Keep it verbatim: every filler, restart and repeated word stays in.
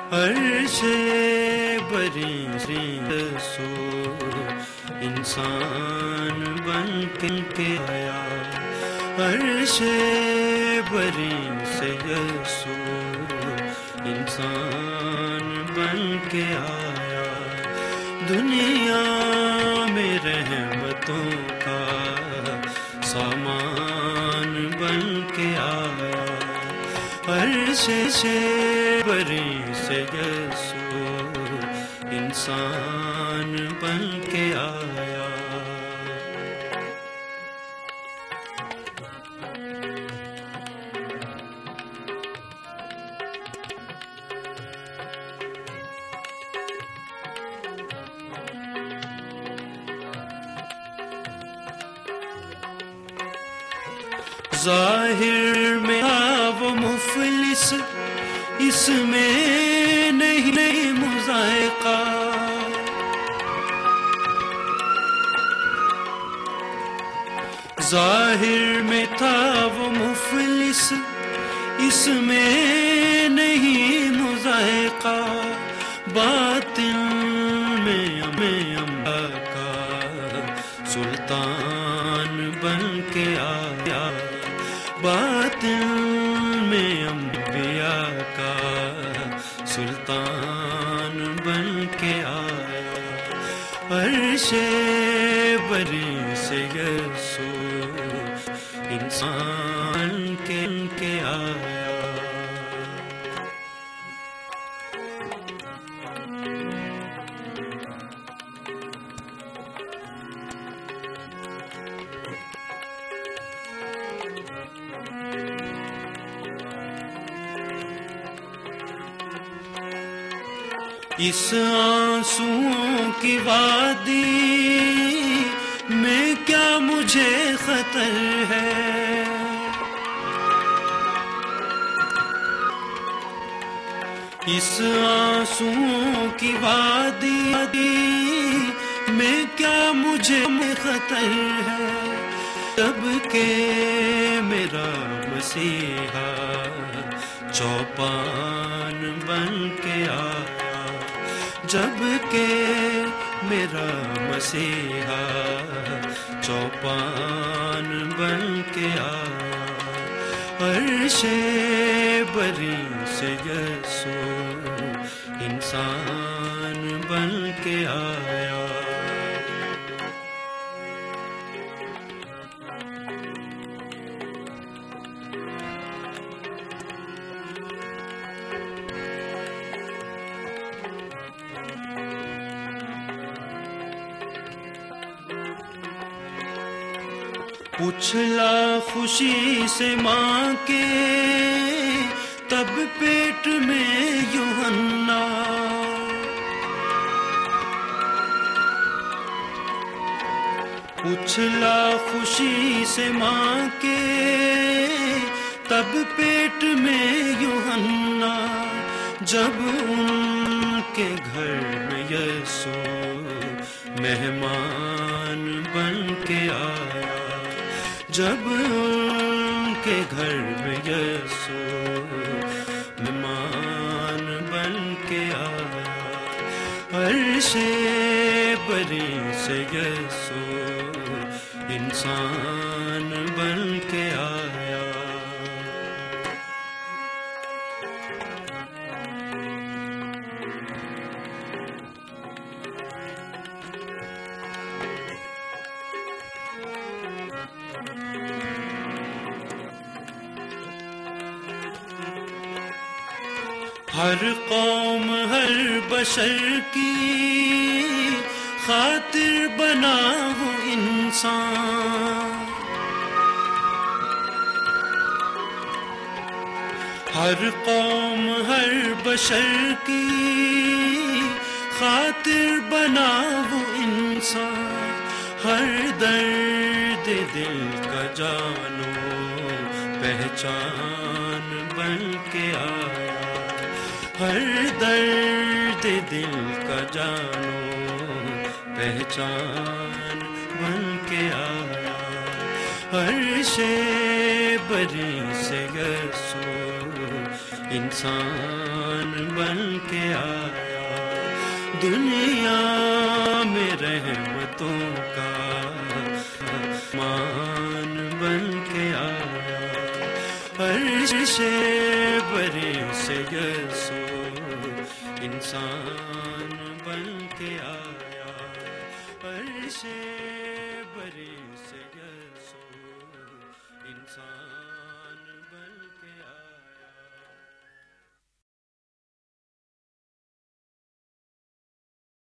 عرش بری سو انسان بن کے آیا، عرش بری سے یسوع انسان بن کے آیا، دنیا میں رحمتوں کا سامان بن کے آیا، عرش بری سے یسوع انسان بن کے آیا۔ ظاہر میں وہ مفلس، اس میں نہیں نہیں مذائقہ، ظاہر میں تھا وہ مفلس، اس میں نہیں مذائقہ، باطن میں ہمیں امر کا سلطان بن کے آیا، باطن میں انبیاء کا سلطان بن کے آیا، عرش بری سے یسوع انسان کے کے آیا۔ اس آنسوؤں کی وادی میں کیا مجھے خطر ہے، اس آنسوؤں کی وادی میں کیا مجھے خطر ہے، جب کہ میرا مسیحا چوپان بن کے آیا، جب کہ میرا مسیحا چوپان بن کے آیا، عرش بری سے یسوع انسان بن کے آیا۔ اچھلا خوشی سے ماں کے تب پیٹ میں یوحنا، اچھلا خوشی سے ماں کے تب پیٹ میں یوحنا، جب ان کے گھر میں یسوع مہمان بن کے آیا، جب ان کے گھر میں یسوع مہمان بن کے آیا، عرش بری سے یسوع انسان بن کے آیا۔ ہر قوم ہر بشر کی خاطر بنا وہ انسان، ہر قوم ہر بشر کی خاطر بنا وہ انسان، ہر درد دل کا جانو پہچان بن کے آیا، ہر درد دل کا جانو پہچان بن کے آیا، عرش بری سے یسوع انسان بن کے آیا، دنیا میں رحمتوں کا مان بن کے آیا، عرش بری سے یسوع انسان بن کے آیا، عرش بری سے یسوع انسان